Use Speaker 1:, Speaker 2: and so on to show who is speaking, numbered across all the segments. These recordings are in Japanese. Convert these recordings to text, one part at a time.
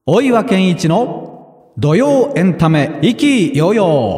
Speaker 1: 大岩健一の土曜エンタメ意気揚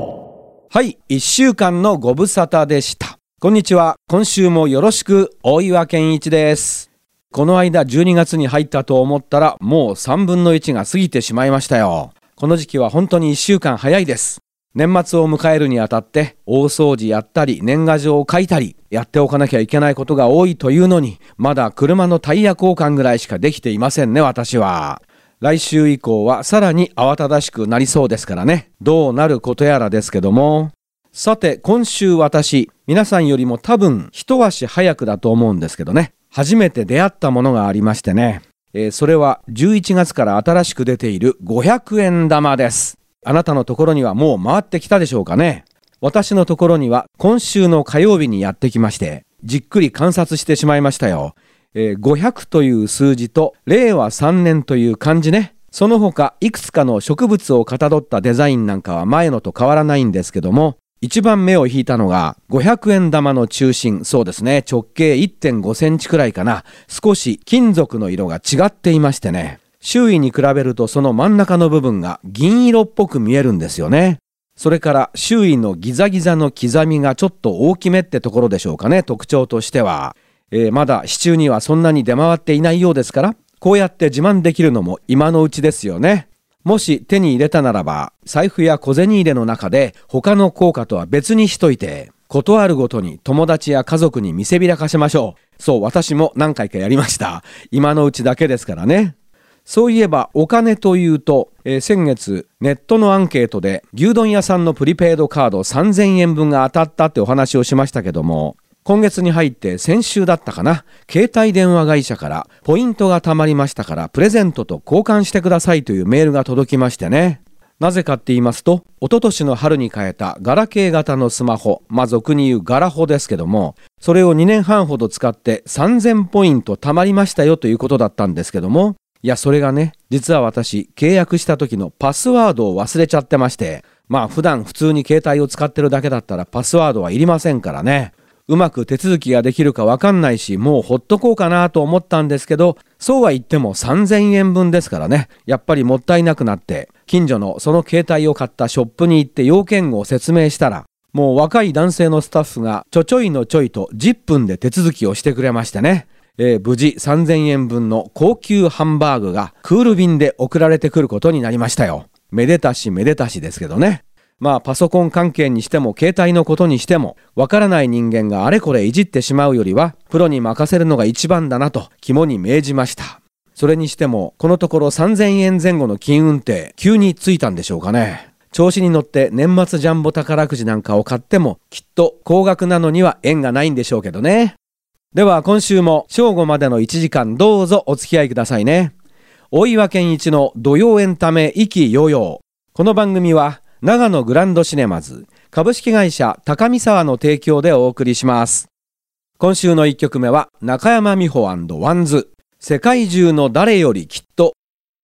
Speaker 1: 々。
Speaker 2: はい、1週間のご無沙汰でした。こんにちは。今週もよろしく。大岩健一です。この間12月に入ったと思ったらもう3分の1が過ぎてしまいましたよ。この時期は本当に1週間早いです。年末を迎えるにあたって大掃除やったり年賀状を書いたりやっておかなきゃいけないことが多いというのに、まだ車のタイヤ交換ぐらいしかできていませんね、私は。来週以降はさらに慌ただしくなりそうですからね。どうなることやらですけども。さて、今週私、皆さんよりも多分一足早くだと思うんですけどね、初めて出会ったものがありましてね、それは11月から新しく出ている500円玉です。あなたのところにはもう回ってきたでしょうかね。私のところには今週の火曜日にやってきまして、じっくり観察してしまいましたよ。500という数字と令和3年という漢字ね。その他いくつかの植物をかたどったデザインなんかは前のと変わらないんですけども、一番目を引いたのが500円玉の中心、そうですね、直径 1.5 センチくらいかな。少し金属の色が違っていましてね、周囲に比べるとその真ん中の部分が銀色っぽく見えるんですよね。それから周囲のギザギザの刻みがちょっと大きめってところでしょうかね、特徴としては。まだ市中にはそんなに出回っていないようですから、こうやって自慢できるのも今のうちですよね。もし手に入れたならば、財布や小銭入れの中で他の硬貨とは別にしといて、ことあるごとに友達や家族に見せびらかしましょう。そう、私も何回かやりました。今のうちだけですからね。そういえばお金というと、先月ネットのアンケートで牛丼屋さんのプリペイドカード3000円分が当たったってお話をしましたけども、今月に入って先週だったかな、携帯電話会社からポイントが貯まりましたからプレゼントと交換してくださいというメールが届きましてね。なぜかって言いますと、一昨年の春に変えたガラケー型のスマホ、俗に言うガラホですけども、それを2年半ほど使って3000ポイント貯まりましたよということだったんですけども、いやそれがね、実は私契約した時のパスワードを忘れちゃってまして、普段普通に携帯を使ってるだけだったらパスワードはいりませんからね。うまく手続きができるかわかんないし、もうほっとこうかなと思ったんですけど、そうは言っても3000円分ですからね、やっぱりもったいなくなって、近所のその携帯を買ったショップに行って要件を説明したら、もう若い男性のスタッフがちょいのちょいと10分で手続きをしてくれましてね、無事3000円分の高級ハンバーグがクール便で送られてくることになりましたよ。めでたしめでたしですけどね。パソコン関係にしても携帯のことにしても、わからない人間があれこれいじってしまうよりはプロに任せるのが一番だなと肝に銘じました。それにしてもこのところ3000円前後の金運って急についたんでしょうかね。調子に乗って年末ジャンボ宝くじなんかを買ってもきっと高額なのには縁がないんでしょうけどね。では今週も正午までの1時間どうぞお付き合いくださいね。大岩健一の土曜エンタメ意気揚々。この番組は長野グランドシネマズ株式会社高見沢の提供でお送りします。今週の1曲目は中山美穂&ワンズ、世界中の誰よりきっと。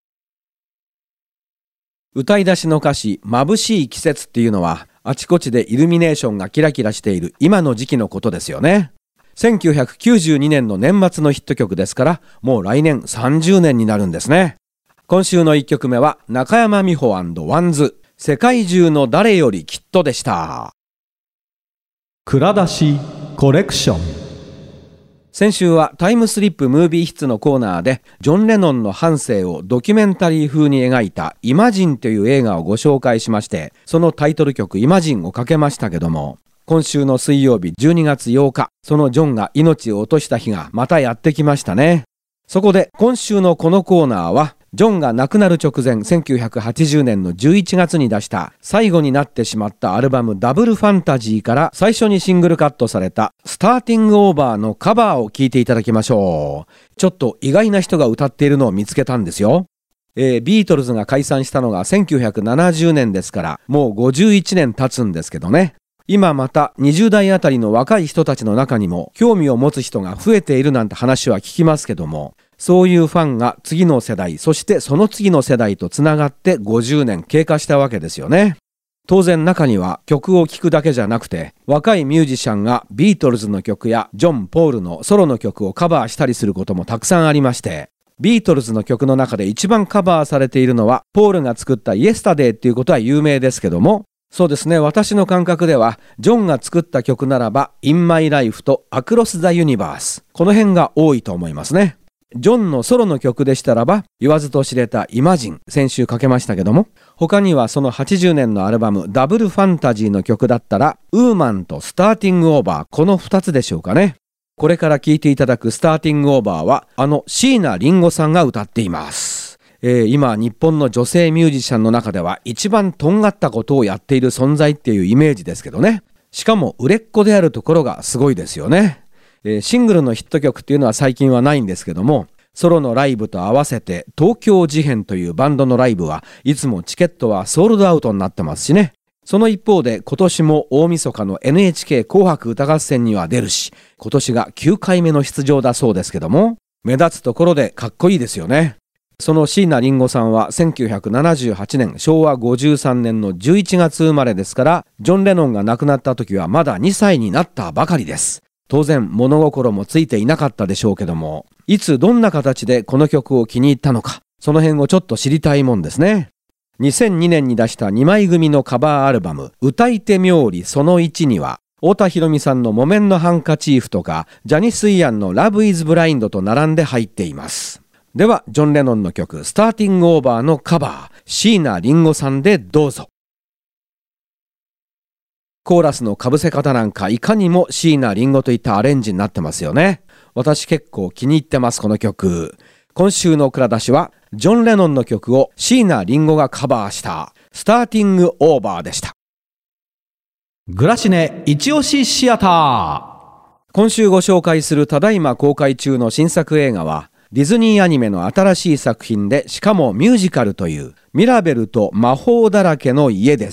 Speaker 2: 歌い出しの歌詞眩しい季節っていうのは、あちこちでイルミネーションがキラキラしている今の時期のことですよね。1992年の年末のヒット曲ですから、もう来年30年になるんですね。今週の1曲目は中山美穂&ワンズ、世界中の誰よりきっとでした。
Speaker 1: 蔵出しコレクション。
Speaker 2: 先週はタイムスリップムービーヒッツのコーナーでジョン・レノンの半生をドキュメンタリー風に描いたイマジンという映画をご紹介しまして、そのタイトル曲イマジンをかけましたけども、今週の水曜日12月8日、そのジョンが命を落とした日がまたやってきましたね。そこで今週のこのコーナーは、ジョンが亡くなる直前1980年の11月に出した最後になってしまったアルバムダブルファンタジーから最初にシングルカットされたスターティングオーバーのカバーを聴いていただきましょう。ちょっと意外な人が歌っているのを見つけたんですよ。ビートルズが解散したのが1970年ですからもう51年経つんですけどね。今また20代あたりの若い人たちの中にも興味を持つ人が増えているなんて話は聞きますけども、そういうファンが次の世代、そしてその次の世代とつながって50年経過したわけですよね。当然中には曲を聴くだけじゃなくて、若いミュージシャンがビートルズの曲やジョン・ポールのソロの曲をカバーしたりすることもたくさんありまして、 ビートルズの曲の中で一番カバーされているのはポールが作ったイエスタデーっていうことは有名ですけども、そうですね、私の感覚ではジョンが作った曲ならば In My Life と Across the Universe、 この辺が多いと思いますね。ジョンのソロの曲でしたらば言わずと知れた Imagine、 先週かけましたけども、他にはその80年のアルバムダブルファンタジーの曲だったらウーマンとスターティングオーバー、この2つでしょうかね。これから聴いていただくスターティングオーバーは椎名林檎さんが歌っています。今日本の女性ミュージシャンの中では一番とんがったことをやっている存在っていうイメージですけどね。しかも売れっ子であるところがすごいですよね。シングルのヒット曲っていうのは最近はないんですけども、ソロのライブと合わせて東京事変というバンドのライブはいつもチケットはソールドアウトになってますしね。その一方で今年も大晦日の NHK 紅白歌合戦には出るし、今年が9回目の出場だそうですけども、目立つところでかっこいいですよね。その椎名林檎さんは1978年昭和53年の11月生まれですから、ジョン・レノンが亡くなった時はまだ2歳になったばかりです。当然物心もついていなかったでしょうけども、いつどんな形でこの曲を気に入ったのか、その辺をちょっと知りたいもんですね。2002年に出した2枚組のカバーアルバム歌い手冥利その1には、太田裕美さんの木綿のハンカチーフとかジャニス・イアンのラブ・イズ・ブラインドと並んで入っています。ではジョン・レノンの曲スターティングオーバーのカバー、椎名林檎さんでどうぞ。コーラスのかぶせ方なんかいかにも椎名林檎といったアレンジになってますよね。私結構気に入ってます、この曲。今週の蔵出しはジョン・レノンの曲を椎名林檎がカバーしたスターティングオーバーでした。
Speaker 1: グラシネ一押しシアター。
Speaker 2: 今週ご紹介するただいま公開中の新作映画はディズニーアニメの新しい作品で、しかもミュージカルというミラベルと魔法だらけの家です。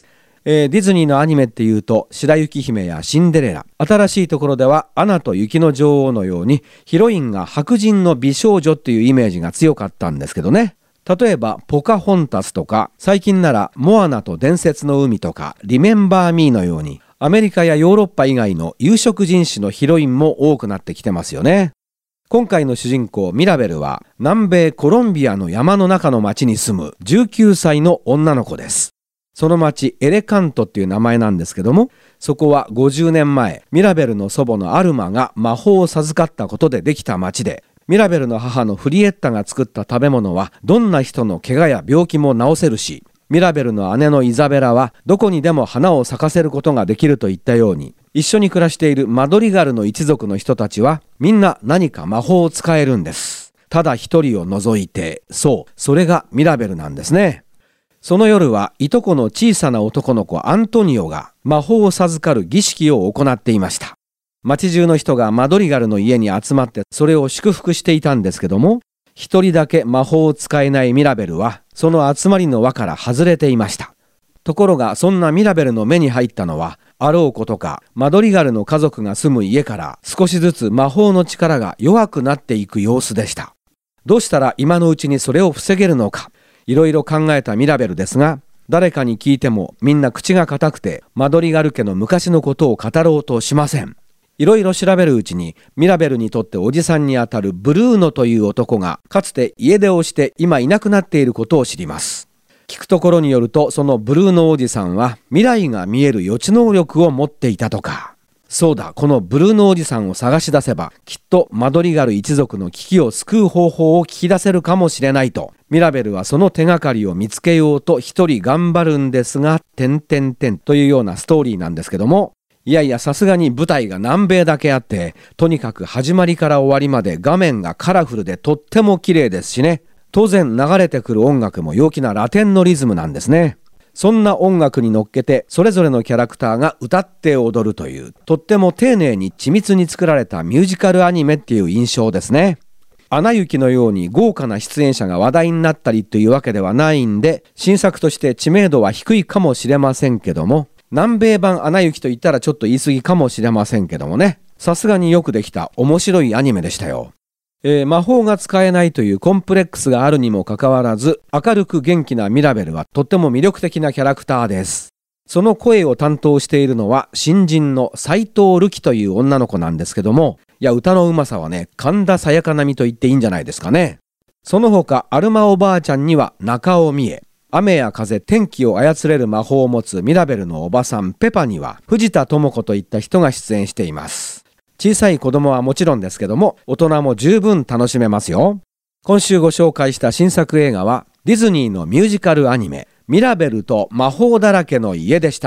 Speaker 2: ディズニーのアニメっていうと白雪姫やシンデレラ、新しいところではアナと雪の女王のようにヒロインが白人の美少女っていうイメージが強かったんですけどね。例えばポカホンタスとか、最近ならモアナと伝説の海とかリメンバーミーのようにアメリカやヨーロッパ以外の有色人種のヒロインも多くなってきてますよね。今回の主人公ミラベルは南米コロンビアの山の中の町に住む19歳の女の子です。その町エレカントっていう名前なんですけども、そこは50年前ミラベルの祖母のアルマが魔法を授かったことでできた町で、ミラベルの母のフリエッタが作った食べ物はどんな人の怪我や病気も治せるし、ミラベルの姉のイザベラはどこにでも花を咲かせることができるといったように、一緒に暮らしているマドリガルの一族の人たちはみんな何か魔法を使えるんです。ただ一人を除いて、そう、それがミラベルなんですね。その夜はいとこの小さな男の子アントニオが魔法を授かる儀式を行っていました。町中の人がマドリガルの家に集まってそれを祝福していたんですけども、一人だけ魔法を使えないミラベルはその集まりの輪から外れていました。ところがそんなミラベルの目に入ったのは、あろうことかマドリガルの家族が住む家から少しずつ魔法の力が弱くなっていく様子でした。どうしたら今のうちにそれを防げるのか、いろいろ考えたミラベルですが、誰かに聞いてもみんな口が固くてマドリガル家の昔のことを語ろうとしません。いろいろ調べるうちにミラベルにとっておじさんにあたるブルーノという男がかつて家出をして今いなくなっていることを知ります。聞くところによると、そのブルーノおじさんは未来が見える予知能力を持っていたとか。そうだ、このブルーノおじさんを探し出せばきっとマドリガル一族の危機を救う方法を聞き出せるかもしれないと、ミラベルはその手がかりを見つけようと一人頑張るんですが、というようなストーリーなんですけども、いやいや、さすがに舞台が南米だけあって、とにかく始まりから終わりまで画面がカラフルでとっても綺麗ですしね。当然流れてくる音楽も陽気なラテンのリズムなんですね。そんな音楽に乗っけてそれぞれのキャラクターが歌って踊るという、とっても丁寧に緻密に作られたミュージカルアニメっていう印象ですね。アナ雪のように豪華な出演者が話題になったりというわけではないんで、新作として知名度は低いかもしれませんけども、南米版アナ雪と言ったらちょっと言い過ぎかもしれませんけどもね、さすがによくできた面白いアニメでしたよ。魔法が使えないというコンプレックスがあるにもかかわらず、明るく元気なミラベルはとっても魅力的なキャラクターです。その声を担当しているのは新人の斉藤瑠希という女の子なんですけども、いや、歌のうまさはね、神田沙也加並みと言っていいんじゃないですかね。 その他アルマおばあちゃんには中尾美恵、雨や風、天気を操れる魔法を持つミラベルのおばさんペパには藤田智子といった人が出演しています。小さい子供はもちろんですけども、大人も十分楽しめますよ。今週ご紹介した新作映画はディズニーのミュージカルアニメミラベルと魔法だらけの家でした。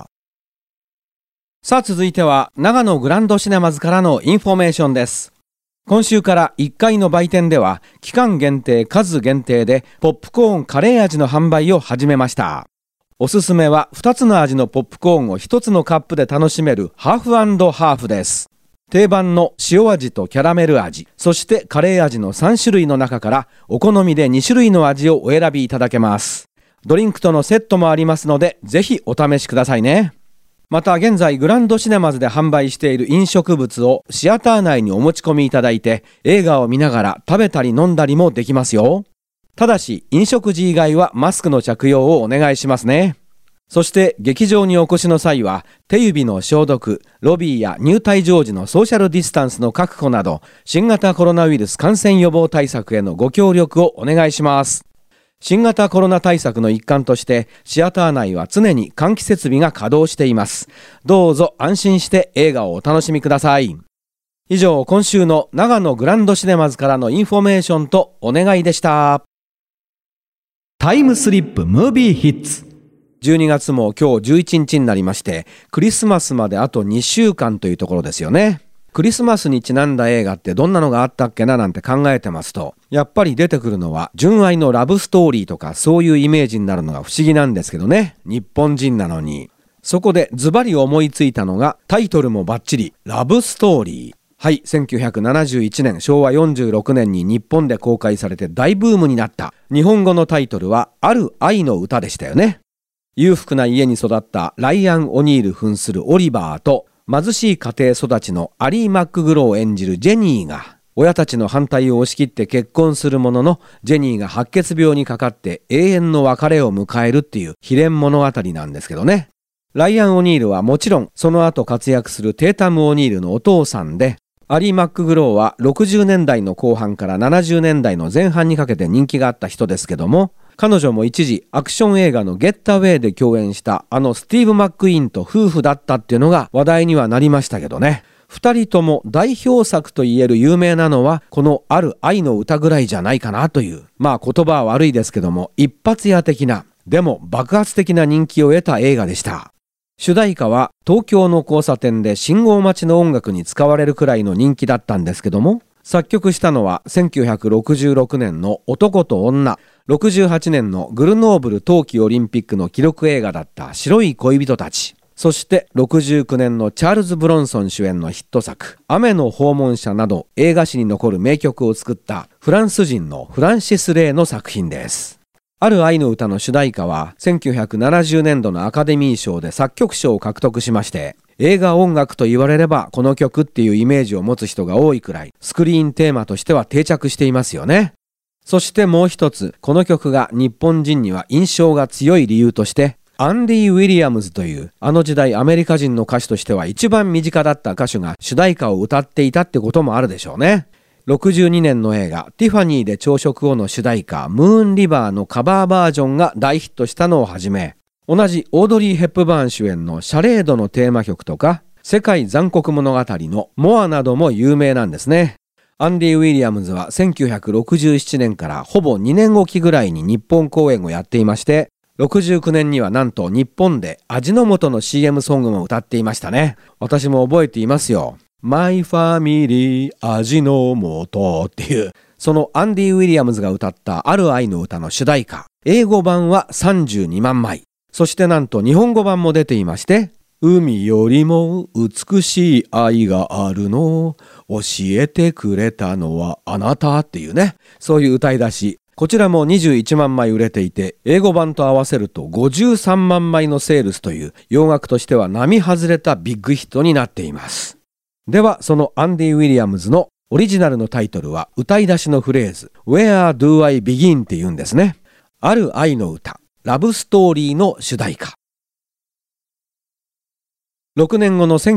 Speaker 2: さあ続いては長野グランドシネマズからのインフォメーションです。今週から1階の売店では期間限定数限定でポップコーンカレー味の販売を始めました。おすすめは2つの味のポップコーンを1つのカップで楽しめるハーフ&ハーフです。定番の塩味とキャラメル味、そしてカレー味の3種類の中からお好みで2種類の味をお選びいただけます。ドリンクとのセットもありますのでぜひお試しくださいね。また現在グランドシネマズで販売している飲食物をシアター内にお持ち込みいただいて映画を見ながら食べたり飲んだりもできますよ。ただし飲食時以外はマスクの着用をお願いしますね。そして劇場にお越しの際は手指の消毒、ロビーや入退場時のソーシャルディスタンスの確保など新型コロナウイルス感染予防対策へのご協力をお願いします。新型コロナ対策の一環としてシアター内は常に換気設備が稼働しています。どうぞ安心して映画をお楽しみください。以上、今週の長野グランドシネマズからのインフォメーションとお願いでした。
Speaker 1: タイムスリップムービーヒッツ。
Speaker 2: 12月も今日11日になりまして、クリスマスまであと2週間というところですよね。クリスマスにちなんだ映画ってどんなのがあったっけななんて考えてますと、やっぱり出てくるのは純愛のラブストーリーとかそういうイメージになるのが不思議なんですけどね。日本人なのに。そこでズバリ思いついたのがタイトルもバッチリラブストーリー。はい、1971年昭和46年に日本で公開されて大ブームになった日本語のタイトルはある愛の歌でしたよね。裕福な家に育ったライアン・オニール扮するオリバーと貧しい家庭育ちのアリー・マックグローを演じるジェニーが親たちの反対を押し切って結婚するものの、ジェニーが白血病にかかって永遠の別れを迎えるっていう悲恋物語なんですけどね。ライアン・オニールはもちろんその後活躍するテータム・オニールのお父さんで、アリー・マックグローは60年代の後半から70年代の前半にかけて人気があった人ですけども、彼女も一時アクション映画のゲッタウェイで共演したスティーブ・マックイーンと夫婦だったっていうのが話題にはなりましたけどね。二人とも代表作といえる有名なのはこのある愛の歌ぐらいじゃないかなという、言葉は悪いですけども一発屋的な、でも爆発的な人気を得た映画でした。主題歌は東京の交差点で信号待ちの音楽に使われるくらいの人気だったんですけども、作曲したのは1966年の男と女、68年のグルノーブル冬季オリンピックの記録映画だった白い恋人たち、そして69年のチャールズ・ブロンソン主演のヒット作雨の訪問者など映画史に残る名曲を作ったフランス人のフランシス・レイの作品です。ある愛の歌の主題歌は1970年度のアカデミー賞で作曲賞を獲得しまして、映画音楽と言われればこの曲っていうイメージを持つ人が多いくらいスクリーンテーマとしては定着していますよね。そしてもう一つ、この曲が日本人には印象が強い理由としてアンディ・ウィリアムズという時代アメリカ人の歌手としては一番身近だった歌手が主題歌を歌っていたってこともあるでしょうね。62年の映画ティファニーで朝食後の主題歌ムーンリバーのカバーバージョンが大ヒットしたのをはじめ、同じオードリー・ヘップバーン主演のシャレードのテーマ曲とか世界残酷物語のモアなども有名なんですね。アンディ・ウィリアムズは1967年からほぼ2年おきぐらいに日本公演をやっていまして、69年にはなんと日本で味の素の CM ソングも歌っていましたね。私も覚えていますよ。マイファミリー味の素っていう、そのアンディ・ウィリアムズが歌ったある愛の歌の主題歌、英語版は32万枚、そしてなんと日本語版も出ていまして、海よりも美しい愛があるの教えてくれたのはあなたっていうね、そういう歌い出し。こちらも21万枚売れていて、英語版と合わせると53万枚のセールスという洋楽としては並外れたビッグヒットになっています。ではそのアンディ・ウィリアムズのオリジナルのタイトルは歌い出しのフレーズ Where do I begin っていうんですね。ある愛の歌、ラブストーリーの主題歌。 6年後の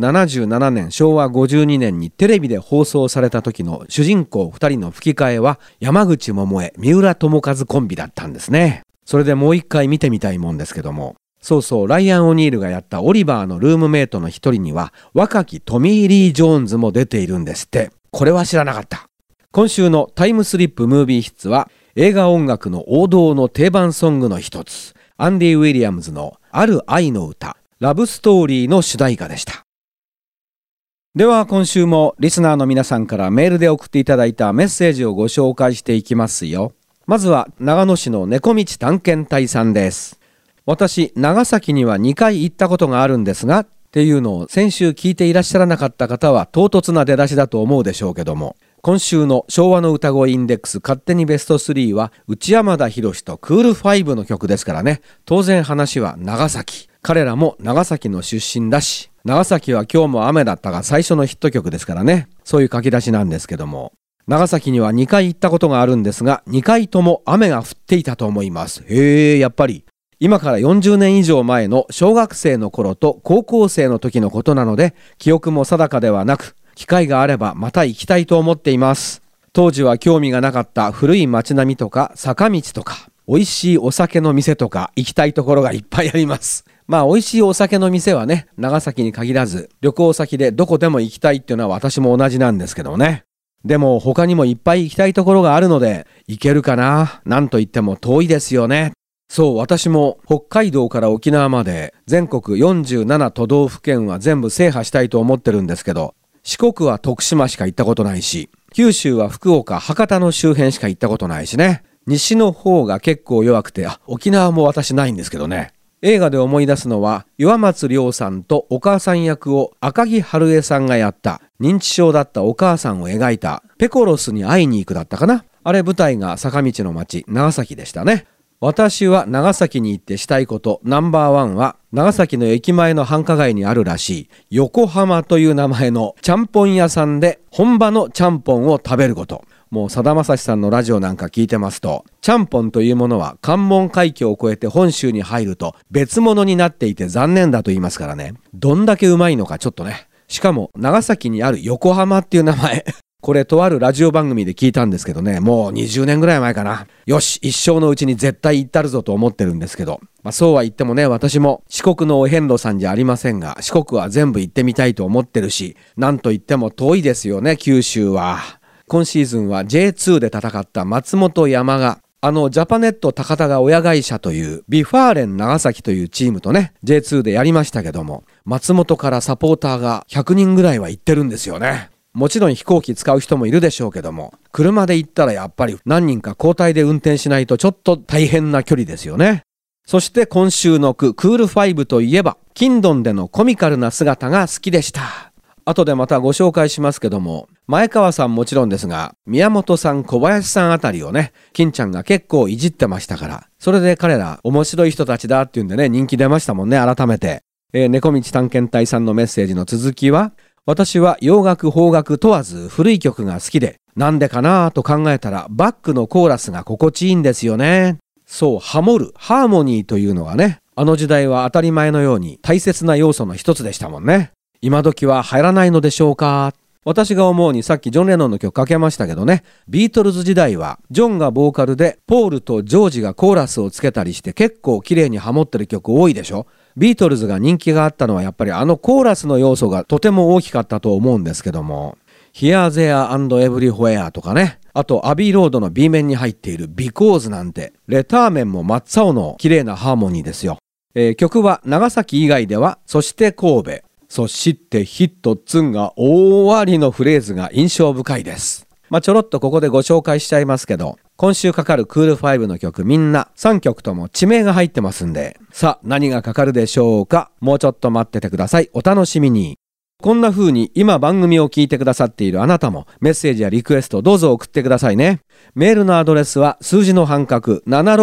Speaker 2: 1977年昭和52年にテレビで放送された時の主人公2人の吹き替えは山口百恵、三浦友和コンビだったんですね。それでもう一回見てみたいもんですけども、そうそう、ライアン・オニールがやったオリバーのルームメイトの一人には若きトミー・リー・ジョーンズも出ているんですって。これは知らなかった。今週のタイムスリップムービーヒッツは映画音楽の王道の定番ソングの一つ、アンディ・ウィリアムズのある愛の歌、ラブストーリーの主題歌でした。では今週もリスナーの皆さんからメールで送っていただいたメッセージをご紹介していきますよ。まずは長野市の猫道探検隊さんです。私、長崎には2回行ったことがあるんですがっていうのを先週聞いていらっしゃらなかった方は唐突な出だしだと思うでしょうけども、今週の昭和の歌声インデックス勝手にベスト3は内山田洋とクール5の曲ですからね。当然話は長崎。彼らも長崎の出身だし、長崎は今日も雨だったが最初のヒット曲ですからね。そういう書き出しなんですけども、長崎には2回行ったことがあるんですが、2回とも雨が降っていたと思います。やっぱり今から40年以上前の小学生の頃と高校生の時のことなので、記憶も定かではなく、機会があればまた行きたいと思っています。当時は興味がなかった古い街並みとか坂道とか美味しいお酒の店とか行きたいところがいっぱいあります。まあ美味しいお酒の店はね、長崎に限らず旅行先でどこでも行きたいっていうのは私も同じなんですけどね。でも他にもいっぱい行きたいところがあるので、行けるかな。なんといっても遠いですよね。そう、私も北海道から沖縄まで全国47都道府県は全部制覇したいと思ってるんですけど、四国は徳島しか行ったことないし、九州は福岡、博多の周辺しか行ったことないしね。西の方が結構弱くて、沖縄も私ないんですけどね。映画で思い出すのは岩松亮さんとお母さん役を赤木春恵さんがやった認知症だったお母さんを描いたペコロスに会いに行くだったかな。あれ舞台が坂道の町長崎でしたね。私は長崎に行ってしたいことナンバー1は長崎の駅前の繁華街にあるらしい横浜という名前のちゃんぽん屋さんで本場のちゃんぽんを食べること。もうさだまさしさんのラジオなんか聞いてますと、ちゃんぽんというものは関門海峡を越えて本州に入ると別物になっていて残念だと言いますからね。どんだけうまいのかちょっとね。しかも長崎にある横浜っていう名前これとあるラジオ番組で聞いたんですけどね、もう20年ぐらい前かな。よし、一生のうちに絶対行ったるぞと思ってるんですけど、そうは言ってもね、私も四国のお遍路さんじゃありませんが、四国は全部行ってみたいと思ってるし、なんと言っても遠いですよね、九州は。今シーズンは J2 で戦った松本山がジャパネット高田が親会社というビファーレン長崎というチームとね J2 でやりましたけども、松本からサポーターが100人ぐらいは行ってるんですよね。もちろん飛行機使う人もいるでしょうけども、車で行ったらやっぱり何人か交代で運転しないとちょっと大変な距離ですよね。そして今週の句クール5といえばキンドンでのコミカルな姿が好きでした。後でまたご紹介しますけども、前川さんもちろんですが宮本さん、小林さんあたりをね金ちゃんが結構いじってましたから、それで彼ら面白い人たちだっていうんでね人気出ましたもんね。改めて、猫道探検隊さんのメッセージの続きは、私は洋楽邦楽問わず古い曲が好きで、なんでかなと考えたらバックのコーラスが心地いいんですよね。そう、ハモるハーモニーというのがね、あの時代は当たり前のように大切な要素の一つでしたもんね。今時は入らないのでしょうか。私が思うにさっきジョン・レノンの曲かけましたけどね、ビートルズ時代はジョンがボーカルでポールとジョージがコーラスをつけたりして結構綺麗にハモってる曲多いでしょ。ビートルズが人気があったのはやっぱりコーラスの要素がとても大きかったと思うんですけども、 Here, There and Everywhere とかね、あとアビーロードの B 面に入っている Because なんてレター面も真っ青の綺麗なハーモニーですよ。曲は長崎以外ではそして神戸、そしてヒットツンが大ありのフレーズが印象深いです。ちょろっとここでご紹介しちゃいますけど、今週かかるクール5の曲みんな3曲とも地名が入ってますんで、さあ何がかかるでしょうか。もうちょっと待っててください。お楽しみに。こんな風に今番組を聞いてくださっているあなたもメッセージやリクエストどうぞ送ってくださいね。メールのアドレスは数字の半角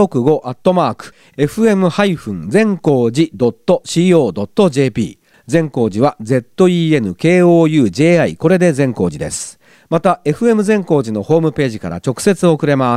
Speaker 2: 765@fm- 善光寺 .co.jp、善光寺は ZENKOUJI、 これで善光寺です。また FM 善光寺のホームページから直接送れます。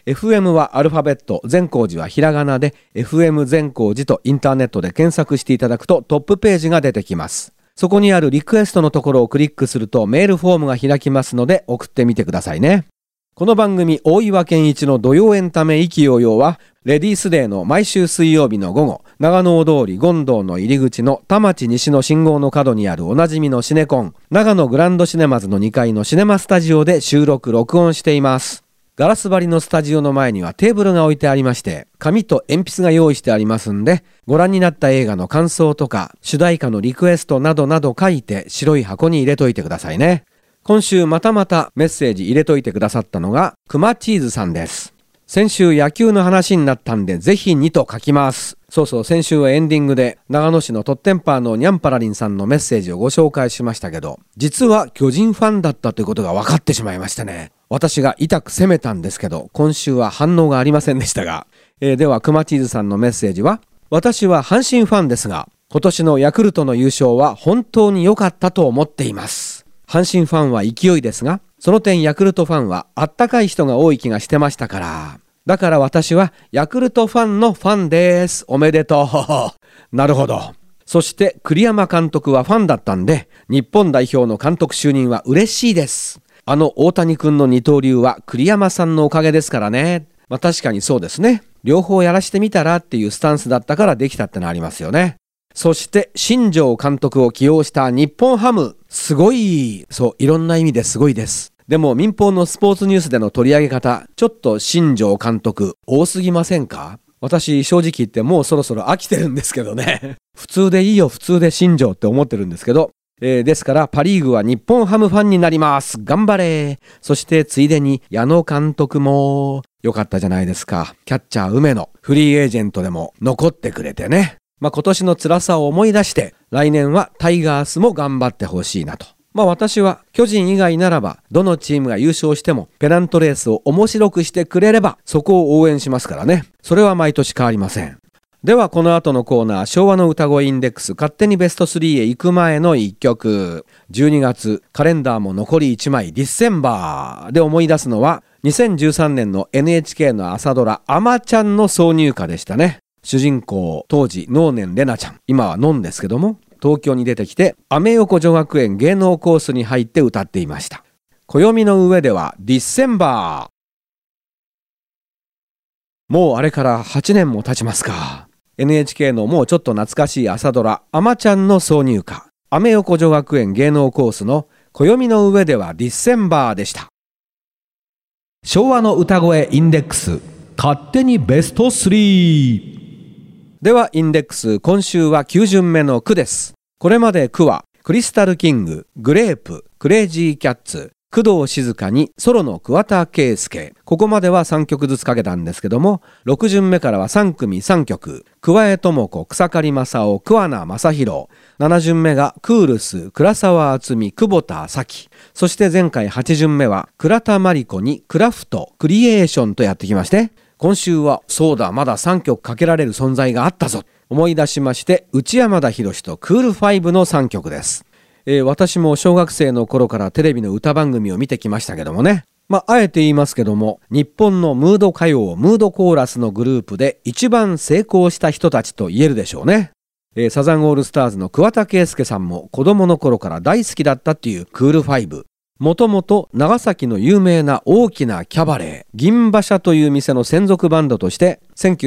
Speaker 2: FM はアルファベット、善光寺はひらがなで FM 善光寺とインターネットで検索していただくとトップページが出てきます。そこにあるリクエストのところをクリックするとメールフォームが開きますので送ってみてくださいね。この番組大岩健一の土曜エンタメ意気揚々はレディースデーの毎週水曜日の午後、長野大通り権堂の入り口の田町西の信号の角にあるおなじみのシネコン長野グランドシネマズの2階のシネマスタジオで収録録音しています。ガラス張りのスタジオの前にはテーブルが置いてありまして、紙と鉛筆が用意してありますんで、ご覧になった映画の感想とか主題歌のリクエストなどなど書いて白い箱に入れといてくださいね。今週またまたメッセージ入れといてくださったのがくまチーズさんです。先週野球の話になったんでぜひ2と書きます。そうそう、先週はエンディングで長野市のトッテンパーのニャンパラリンさんのメッセージをご紹介しましたけど、実は巨人ファンだったということが分かってしまいましたね。私が痛く責めたんですけど、今週は反応がありませんでしたが、ではくまチーズさんのメッセージは、私は阪神ファンですが今年のヤクルトの優勝は本当に良かったと思っています。阪神ファンは勢いですが、その点ヤクルトファンはあったかい人が多い気がしてましたから。だから私はヤクルトファンのファンです。おめでとう。なるほど。そして栗山監督はファンだったんで、日本代表の監督就任は嬉しいです。大谷君の二刀流は栗山さんのおかげですからね。確かにそうですね。両方やらしてみたらっていうスタンスだったからできたってのありますよね。そして新庄監督を起用した日本ハム、すごい。そう、いろんな意味ですごいです。でも民放のスポーツニュースでの取り上げ方、ちょっと新庄監督多すぎませんか？私正直言ってもうそろそろ飽きてるんですけどね。普通でいいよ、普通で新庄って思ってるんですけど、ですからパリーグは日本ハムファンになります。頑張れ。そしてついでに矢野監督も良かったじゃないですか。キャッチャー梅野フリーエージェントでも残ってくれてね。今年の辛さを思い出して来年はタイガースも頑張ってほしいなと。私は巨人以外ならばどのチームが優勝してもペナントレースを面白くしてくれればそこを応援しますからね。それは毎年変わりません。ではこの後のコーナー、昭和の歌声インデックス勝手にベスト3へ行く前の1曲。12月カレンダーも残り1枚、ディッセンバーで思い出すのは2013年の NHK の朝ドラあまちゃんの挿入歌でしたね。主人公当時能年玲奈ちゃん、今はのんですけども、東京に出てきてアメ横女学園芸能コースに入って歌っていました。暦の上ではディッセンバー。もうあれから8年も経ちますか。 NHK のもうちょっと懐かしい朝ドラあまちゃんの挿入歌、アメ横女学園芸能コースの暦の上ではディッセンバーでした。
Speaker 1: 昭和の歌声インデックス勝手にベスト3。
Speaker 2: ではインデックス、今週は9巡目の句です。これまで句はクリスタルキング、グレープ、クレイジーキャッツ、工藤静香にソロの桑田佳祐、ここまでは3曲ずつかけたんですけども、6巡目からは3組3曲、桑江智子、草刈正雄、桑名正宏、7巡目がクールス、倉沢敦美、久保田咲、そして前回8巡目は倉田真理子にクラフト、クリエーションとやってきまして、今週はそうだ、まだ3曲かけられる存在があったぞ思い出しまして、内山田博とクール5の3曲です。私も小学生の頃からテレビの歌番組を見てきましたけどもね、あえて言いますけども、日本のムード歌謡ムードコーラスのグループで一番成功した人たちと言えるでしょうね。サザンオールスターズの桑田佳祐さんも子供の頃から大好きだったっていうクール5。もともと長崎の有名な大きなキャバレー銀馬車という店の専属バンドとして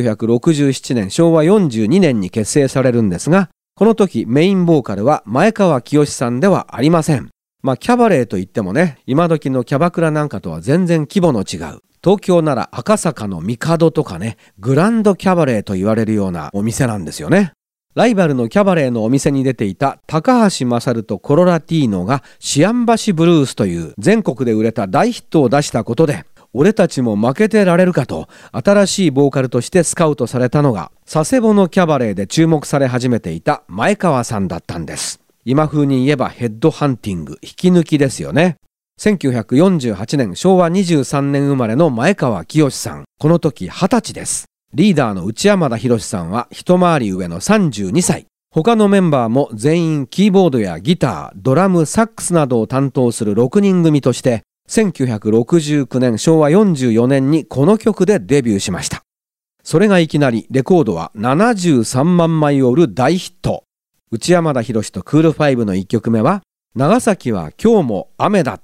Speaker 2: 1967年昭和42年に結成されるんですが、この時メインボーカルは前川清さんではありません。キャバレーといってもね、今時のキャバクラなんかとは全然規模の違う、東京なら赤坂の帝とかね、グランドキャバレーと言われるようなお店なんですよね。ライバルのキャバレーのお店に出ていた高橋勝とコロラティーノがシアン橋ブルースという全国で売れた大ヒットを出したことで、俺たちも負けてられるかと新しいボーカルとしてスカウトされたのが佐世保のキャバレーで注目され始めていた前川さんだったんです。今風に言えばヘッドハンティング、引き抜きですよね。1948年昭和23年生まれの前川清さん、この時20歳です。リーダーの内山田博さんは一回り上の32歳。他のメンバーも全員キーボードやギター、ドラム、サックスなどを担当する6人組として 1969年昭和44年にこの曲でデビューしました。それがいきなりレコードは73万枚を売る大ヒット。内山田洋とクールファイブの1曲目は長崎は今日も雨だった。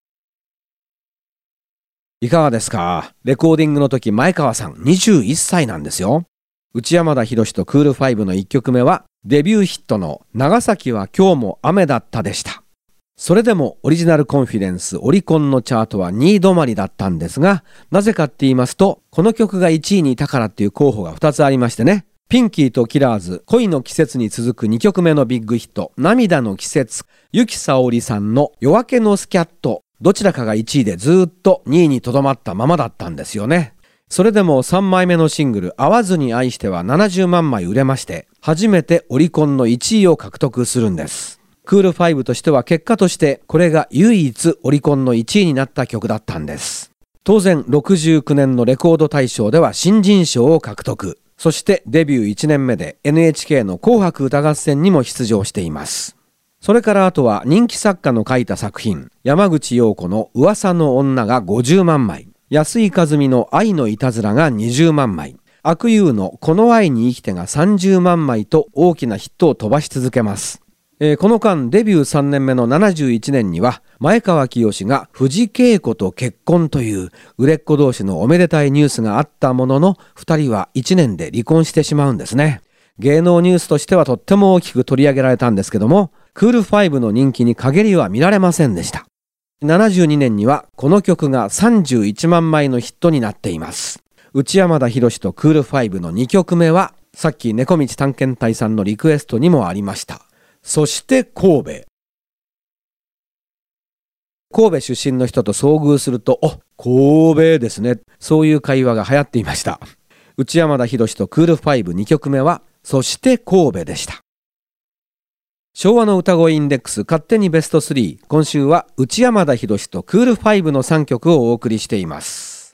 Speaker 2: いかがですか？レコーディングの時前川さん21歳なんですよ。内山田洋とクールファイブの1曲目はデビューヒットの長崎は今日も雨だったでした。それでもオリジナルコンフィデンスオリコンのチャートは2位止まりだったんですが、なぜかって言いますと、この曲が1位にいたからっていう候補が2つありましてね。ピンキーとキラーズ恋の季節に続く2曲目のビッグヒット涙の季節、由紀さおりさんの夜明けのスキャット、どちらかが1位でずっと2位にとどまったままだったんですよね。それでも3枚目のシングル会わずに愛しては70万枚売れまして、初めてオリコンの1位を獲得するんです。クールファイブとしては結果としてこれが唯一オリコンの1位になった曲だったんです。当然69年のレコード大賞では新人賞を獲得。そしてデビュー1年目で NHK の紅白歌合戦にも出場しています。それからあとは人気作家の書いた作品、山口洋子の噂の女が50万枚、安井和美の愛のいたずらが20万枚、阿久悠のこの愛に生きてが30万枚と大きなヒットを飛ばし続けます。この間デビュー3年目の71年には前川清が藤圭子と結婚という売れっ子同士のおめでたいニュースがあったものの、2人は1年で離婚してしまうんですね。芸能ニュースとしてはとっても大きく取り上げられたんですけども、クールファイブの人気に陰りは見られませんでした。72年にはこの曲が31万枚のヒットになっています。内山田洋とクールファイブの2曲目はさっき猫道探検隊さんのリクエストにもありました。そして神戸出身の人と遭遇すると、神戸ですね、そういう会話が流行っていました。内山田洋とクールファイブ2曲目はそして神戸でした。昭和の歌声インデックス勝手にベスト3、今週は内山田洋とクールファイブの3曲をお送りしています。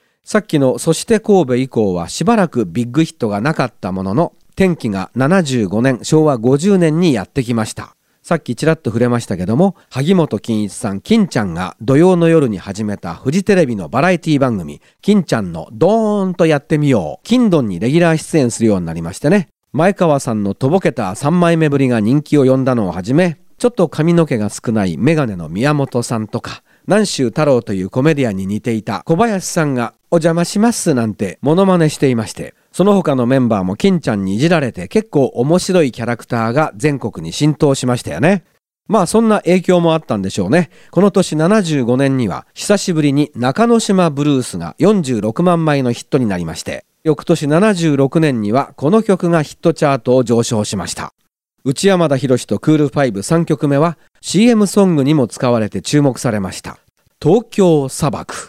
Speaker 2: さっきのそして神戸以降はしばらくビッグヒットがなかったものの、転機が75年昭和50年にやってきました。さっきちらっと触れましたけども、萩本欽一さん金ちゃんが土曜の夜に始めたフジテレビのバラエティ番組金ちゃんのドーンとやってみよう、金ドンにレギュラー出演するようになりましてね、前川さんのとぼけた3枚目ぶりが人気を呼んだのをはじめ、ちょっと髪の毛が少ないメガネの宮本さんとか、南州太郎というコメディアンに似ていた小林さんがお邪魔しますなんてモノマネしていまして、その他のメンバーも金ちゃんにいじられて結構面白いキャラクターが全国に浸透しましたよね。まあそんな影響もあったんでしょうね。この年75年には久しぶりに中之島ブルースが46万枚のヒットになりまして、翌年76年にはこの曲がヒットチャートを上昇しました。内山田洋とクールファイブ3曲目は CM ソングにも使われて注目されました。東京砂漠。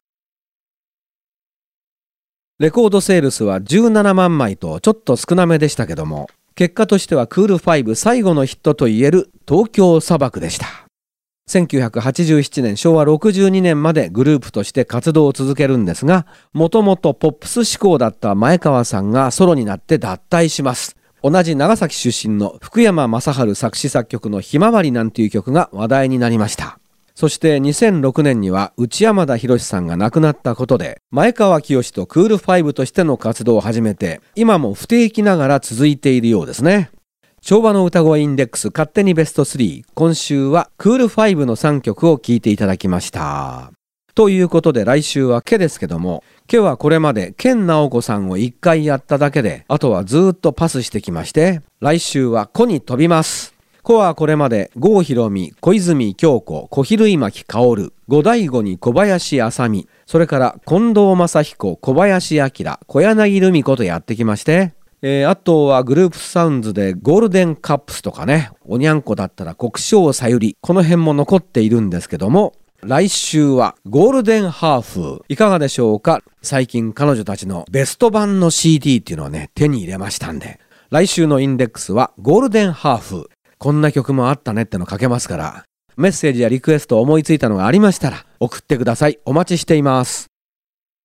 Speaker 2: レコードセールスは17万枚とちょっと少なめでしたけども、結果としてはクールファイブ最後のヒットといえる東京砂漠でした。1987年昭和62年までグループとして活動を続けるんですが、もともとポップス志向だった前川さんがソロになって脱退します。同じ長崎出身の福山雅治作詞作曲のひまわりなんていう曲が話題になりました。そして2006年には内山田洋さんが亡くなったことで、前川清とクールファイブとしての活動を始めて、今も不定期ながら続いているようですね。昭和の歌声インデックス勝手にベスト3、今週はクールファイブの3曲を聴いていただきました。ということで来週はケですけども、ケはこれまで健直子さんを1回やっただけで、あとはずっとパスしてきまして、来週はコに飛びます。コはこれまで郷ひろみ、小泉京子、小比類巻薫、五醍醐に小林麻美、それから近藤正彦、小林明、小柳ルミ子とやってきまして、あとはグループサウンズでゴールデンカップスとかね、おにゃんこだったら国生さゆり、この辺も残っているんですけども、来週はゴールデンハーフ、いかがでしょうか。最近彼女たちのベスト版の CD っていうのをね、手に入れましたんで、来週のインデックスはゴールデンハーフ、こんな曲もあったねっての書けますから、メッセージやリクエスト思いついたのがありましたら送ってください。お待ちしています。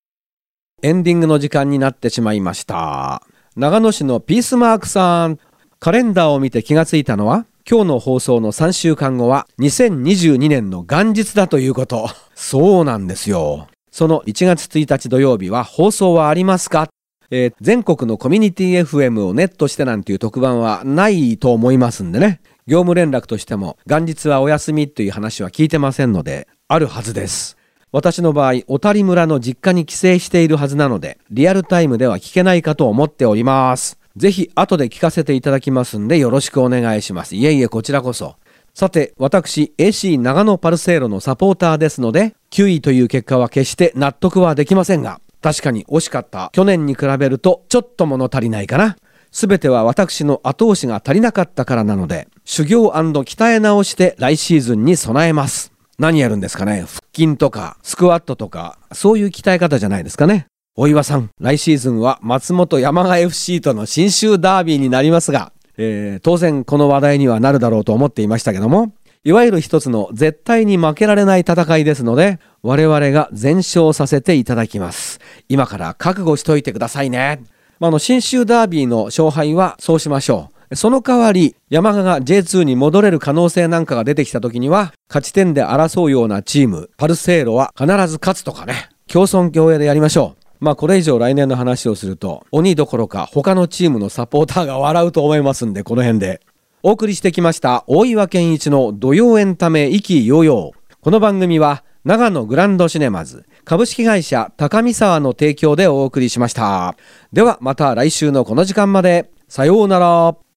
Speaker 2: エンディングの時間になってしまいました。長野市のピースマークさん、 カレンダーを見て気がついたのは、今日の放送の3週間後は2022年の元日だということ。そうなんですよ。その1月1日土曜日は放送はありますか？全国のコミュニティ FM をネットしてなんていう特番はないと思いますんでね。業務連絡としても元日はお休みという話は聞いてませんので、あるはずです。私の場合、小谷村の実家に帰省しているはずなので、リアルタイムでは聞けないかと思っております。ぜひ後で聞かせていただきますんでよろしくお願いします。いえいえ、こちらこそ。さて、私 AC 長野パルセイロのサポーターですので、9位という結果は決して納得はできませんが、確かに惜しかった。去年に比べるとちょっと物足りないかな。すべては私の後押しが足りなかったからなので、修行&鍛え直して来シーズンに備えます。何やるんですかね？腹筋とかスクワットとか、そういう鍛え方じゃないですかね。大岩さん、来シーズンは松本山雅 FC との新州ダービーになりますが、当然この話題にはなるだろうと思っていましたけども、いわゆる一つの絶対に負けられない戦いですので、我々が全勝させていただきます。今から覚悟しといてくださいね。新州ダービーの勝敗はそうしましょう。その代わり、山賀が J2 に戻れる可能性なんかが出てきた時には、勝ち点で争うようなチーム、パルセイロは必ず勝つとかね、共存共栄でやりましょう。これ以上来年の話をすると、鬼どころか他のチームのサポーターが笑うと思いますんで、この辺で。お送りしてきました大岩健一の土曜エンタメ意気揚々。この番組は長野グランドシネマズ株式会社高見沢の提供でお送りしました。ではまた来週のこの時間まで。さようなら。